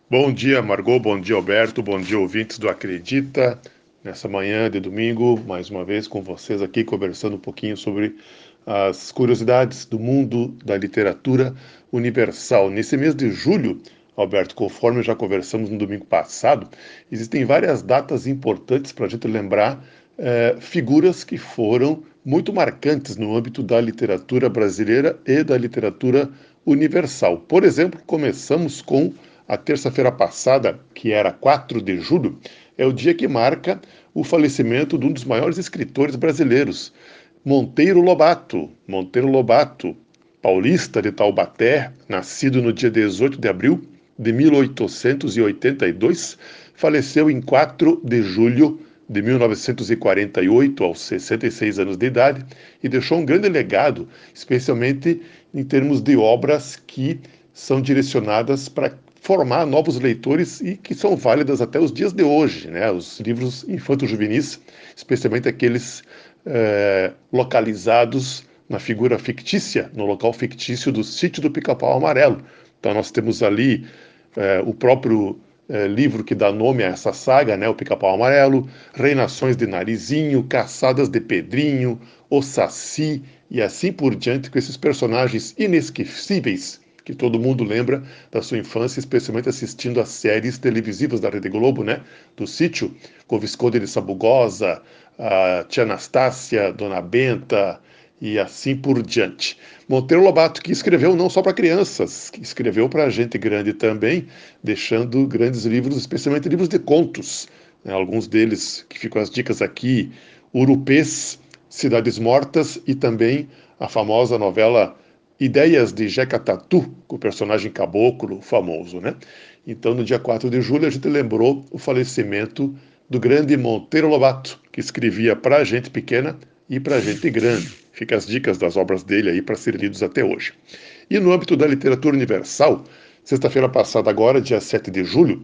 Bom dia, Margot, bom dia, Alberto, bom dia, ouvintes do Acredita. Nessa manhã de domingo, mais uma vez com vocês aqui, conversando um pouquinho sobre as curiosidades do mundo da literatura universal. Nesse mês de julho, Alberto, conforme já conversamos no domingo passado, existem várias datas importantes para a gente lembrar figuras que foram muito marcantes no âmbito da literatura brasileira e da literatura universal. Por exemplo, começamos com a terça-feira passada, que era 4 de julho, é o dia que marca o falecimento de um dos maiores escritores brasileiros, Monteiro Lobato. Monteiro Lobato, paulista de Taubaté, nascido no dia 18 de abril de 1882, faleceu em 4 de julho de 1948, aos 66 anos de idade, e deixou um grande legado, especialmente em termos de obras que são direcionadas para formar novos leitores e que são válidas até os dias de hoje, né? Os livros infanto-juvenis, especialmente aqueles localizados na figura fictícia, no local fictício do Sítio do Pica-Pau Amarelo. Então nós temos ali o próprio livro que dá nome a essa saga, né? O Pica-Pau Amarelo, Reinações de Narizinho, Caçadas de Pedrinho, O Saci e assim por diante, com esses personagens inesquecíveis que todo mundo lembra da sua infância, especialmente assistindo às séries televisivas da Rede Globo, né? Do Sítio, com o Visconde de Sabugosa, a tia Anastácia, Dona Benta e assim por diante. Monteiro Lobato, que escreveu não só para crianças, que escreveu para gente grande também, deixando grandes livros, especialmente livros de contos, né? Alguns deles, que ficam as dicas aqui, Urupês, Cidades Mortas e também a famosa novela Ideias de Jeca Tatu, com o personagem caboclo famoso, né? Então, no dia 4 de julho, a gente lembrou o falecimento do grande Monteiro Lobato, que escrevia para gente pequena e para gente grande. Fica as dicas das obras dele aí para serem lidos até hoje. E no âmbito da literatura universal, sexta-feira passada agora, dia 7 de julho,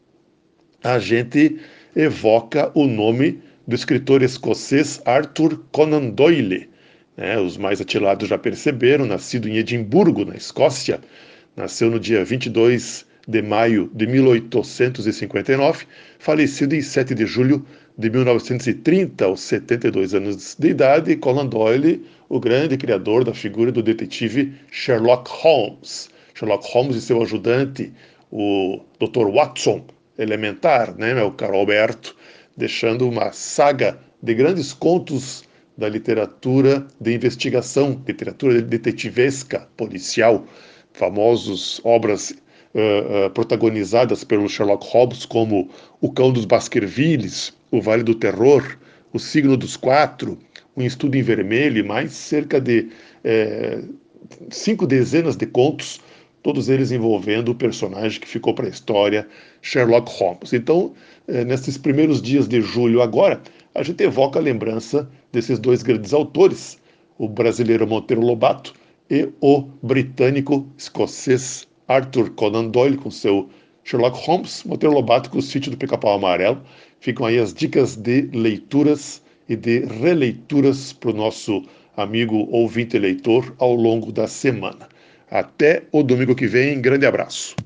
a gente evoca o nome do escritor escocês Arthur Conan Doyle. Né? Os mais atilados já perceberam, nascido em Edimburgo, na Escócia, nasceu no dia 22 de maio de 1859, falecido em 7 de julho de 1930, aos 72 anos de idade, Conan Doyle, o grande criador da figura do detetive Sherlock Holmes. Sherlock Holmes e seu ajudante, o Dr. Watson, elementar, né, meu caro Alberto, deixando uma saga de grandes contos da literatura de investigação, literatura detetivesca, policial, famosos obras protagonizadas pelo Sherlock Holmes, como O Cão dos Baskervilles, O Vale do Terror, O Signo dos Quatro, Um Estudo em Vermelho e mais cerca de 5 dezenas de contos, todos eles envolvendo o personagem que ficou para a história, Sherlock Holmes. Então, nesses primeiros dias de julho agora, a gente evoca a lembrança desses dois grandes autores, o brasileiro Monteiro Lobato e o britânico escocês Arthur Conan Doyle com seu Sherlock Holmes, Monteiro Lobato com o Sítio do Pica-Pau Amarelo. Ficam aí as dicas de leituras e de releituras para o nosso amigo ouvinte leitor ao longo da semana. Até o domingo que vem, grande abraço.